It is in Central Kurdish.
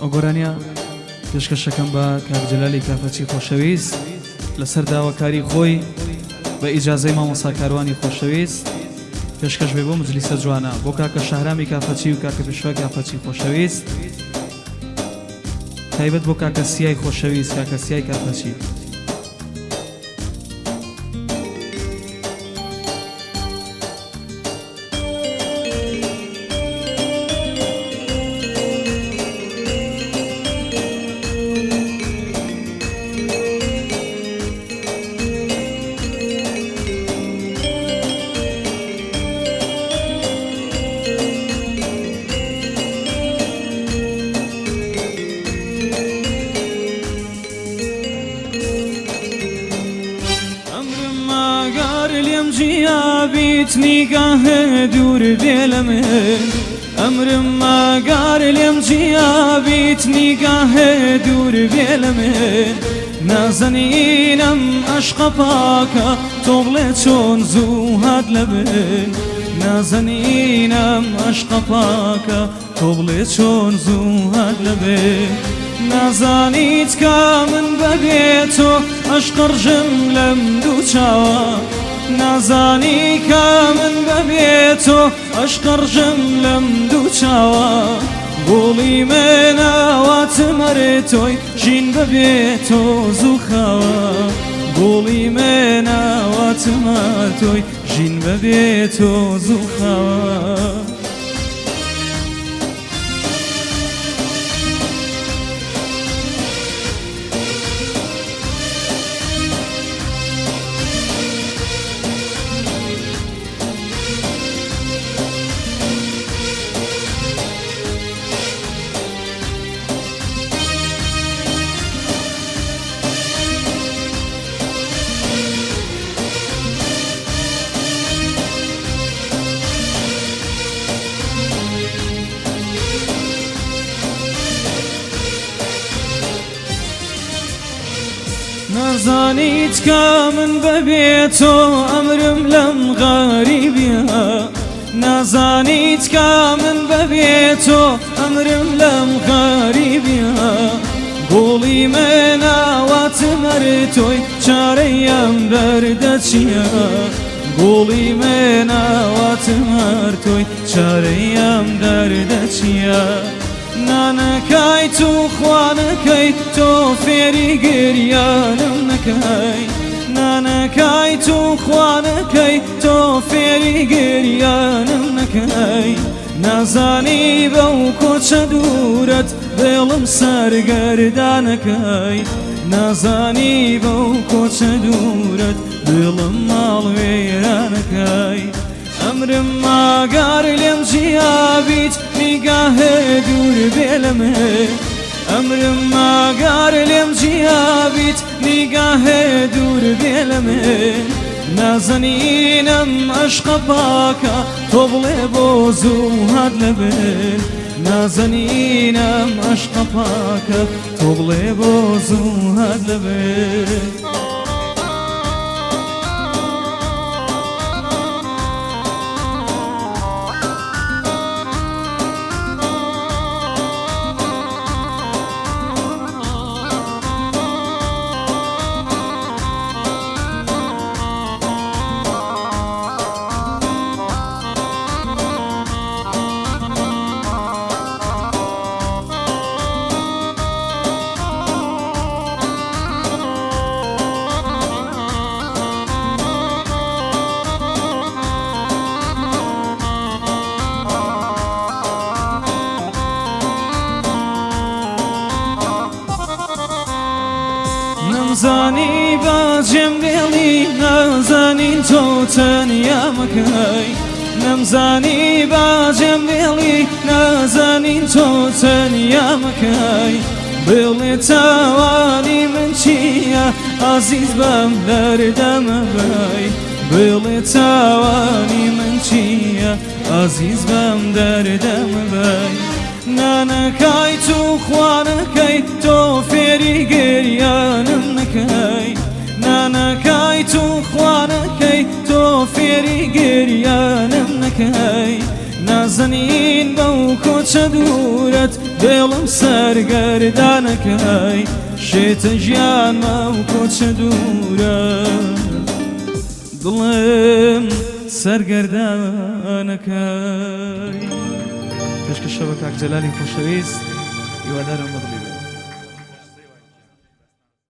ئەو گۆرانیە پێشکەشەکەم بە کاک جەلالی کافەچی خۆشەویست لەسەر داواکاری خۆی بە ئیجازەی مامۆستا کاروانی خۆشەویست پێشکەش بێ بۆ مجلیسە جوانە بۆ کاکە شەهرامی کافەچی و کاکە پێشوا کافەچی خۆشەویست تایبەت بۆ کاکە سیای خۆشەویست کاکە سیای کافەچی جيابيت نيقاه دور بيلمن أمر ما قار اليوم جيابيت نيقاه دور بيلمن نازنينم أشقباك طغلتون زوهاد لبن نازنينم أشقباك طغلتون زوهاد لبن نازانيت كامن ببيتو أشقر جملم دوچاوا نازانی کامن ببیتو اشقر جملم دوچاوا گوڵی مناوات مرتوی جین ببیتو زوخاوا گوڵی مناوات مرتوی جین ببیتو زوخاوا نازانيت كامن ببيتو أمرم لم غريبيا نازانيت كامن ببيتو أمرم لم غريبيا قولي مناوات مرتوي شاريام بردتشيا قولي مناوات مرتوي شاريام بردتشيا نانا كاي تو خوانا كاي تو فيري قريانم نكاي نانا كاي تو خوانا كاي تو فيري قريانم نكاي نازاني بو كوچ دورت بيلم سر گردانكاي نازاني بو كوچ دورت بيلم مال ويرانكاي أمر ما قار اليوم جيابيت نيقاه دور بيلمه أمر ما قار اليوم جيابيت نيقاه دور بيلمه نازنينم أشقباك طبل بوزو هاد لبن نازنينم أشقباك طبل بوزو هاد لبن نازانی باجم دلی نازانی تو تنیا مکای نمزانی باجم دلی نازانی تو تنیا مکای بلی توانی من چیا عزیز بم دردم بای بلی توانی من چیا عزیز بم دردم بای نانا كاي تو خوانا كاي تو فيري قريانم نكاي نانا كاي تو خوانا كاي تو فيري قريانم نكاي نازنين بو كوچ دورت دڵم سەرگەردانەکەی شێتە ژیانمە و کۆچە دوورە دڵم سەرگەردانەکەی پێشکەشە بە کاک جەلالی خۆشەویست هیوادارم بەدڵی بێت